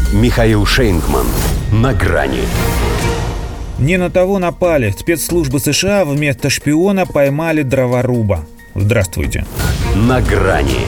Михаил Шейнгман. На грани. Не на того напали. Спецслужбы США вместо шпиона поймали дроворуба. Здравствуйте. На грани.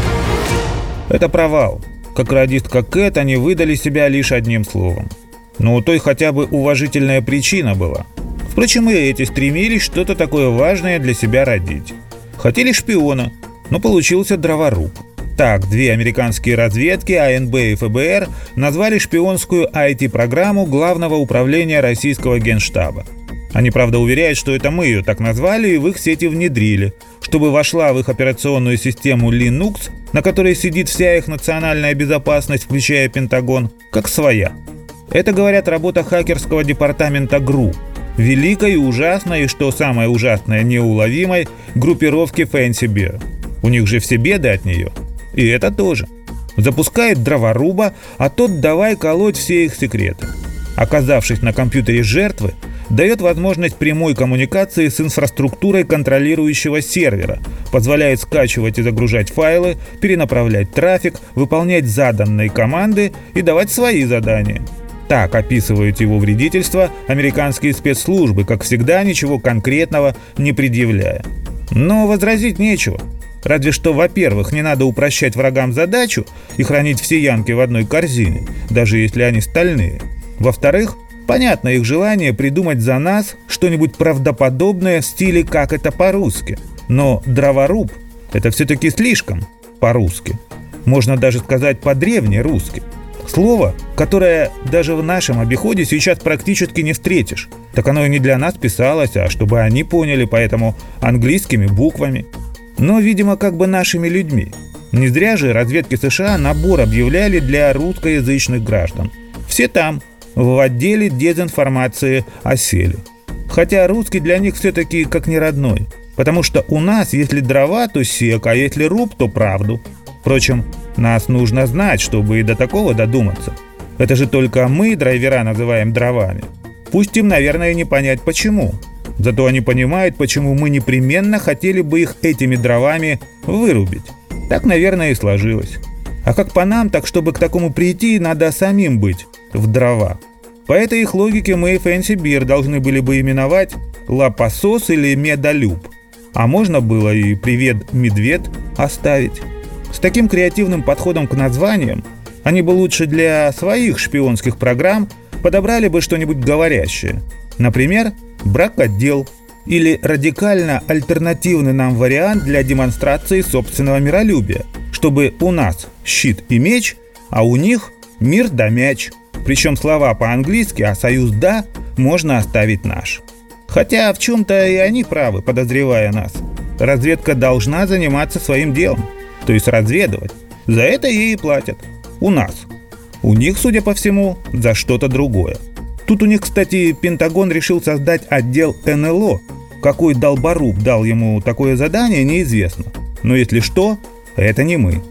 Это провал. Как радистка Кэт, они выдали себя лишь одним словом. Но у той хотя бы уважительная причина была. Впрочем, и эти стремились что-то такое важное для себя родить. Хотели шпиона, но получился дроворуб. Так, две американские разведки, АНБ и ФБР, назвали шпионскую IT-программу Главного управления российского генштаба. Они, правда, уверяют, что это мы ее так назвали и в их сети внедрили, чтобы вошла в их операционную систему Linux, на которой сидит вся их национальная безопасность, включая Пентагон, как своя. Это, говорят, работа хакерского департамента ГРУ, великой и ужасной, и, что самое ужасное, неуловимой группировки Fancy Bear. У них же все беды от нее. И это тоже. Запускает дроворуба, а тот давай колоть все их секреты. Оказавшись на компьютере жертвы, дает возможность прямой коммуникации с инфраструктурой контролирующего сервера, позволяет скачивать и загружать файлы, перенаправлять трафик, выполнять заданные команды и давать свои задания. Так описывают его вредительство американские спецслужбы, как всегда, ничего конкретного не предъявляя. Но возразить нечего. Разве что, во-первых, не надо упрощать врагам задачу и хранить все янки в одной корзине, даже если они стальные. Во-вторых, понятно их желание придумать за нас что-нибудь правдоподобное в стиле «как это по-русски». Но дроворуб – это все-таки слишком по-русски. Можно даже сказать по-древнерусски. Слово, которое даже в нашем обиходе сейчас практически не встретишь. Так оно и не для нас писалось, а чтобы они поняли, поэтому английскими буквами. Но, видимо, как бы нашими людьми. Не зря же разведки США набор объявляли для русскоязычных граждан. Все там, в отделе дезинформации осели. Хотя русский для них все-таки как не родной. Потому что у нас, если дрова, то сек, а если руб, то правду. Впрочем, нас нужно знать, чтобы и до такого додуматься. Это же только мы, драйвера, называем дровами. Пусть им, наверное, не понять почему. Зато они понимают, почему мы непременно хотели бы их этими дровами вырубить. Так, наверное, и сложилось. А как по нам, так чтобы к такому прийти, надо самим быть в дрова. По этой их логике мы Fancy Bear должны были бы именовать лапосос или медолюб. А можно было и привет, медведь оставить. С таким креативным подходом к названиям они бы лучше для своих шпионских программ подобрали бы что-нибудь говорящее. Например, бракодел или радикально альтернативный нам вариант для демонстрации собственного миролюбия, чтобы у нас щит и меч, а у них мир да мяч. Причем слова по-английски, а союз «да» можно оставить наш. Хотя в чем-то и они правы, подозревая нас. Разведка должна заниматься своим делом, то есть разведывать. За это ей и платят. У нас. У них, судя по всему, за что-то другое. Тут у них, кстати, Пентагон решил создать отдел НЛО. Какой долборуб дал ему такое задание, неизвестно. Но если что, это не мы.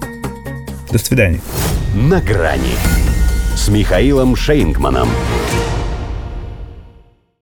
До свидания. На грани с Михаилом Шейнгманом.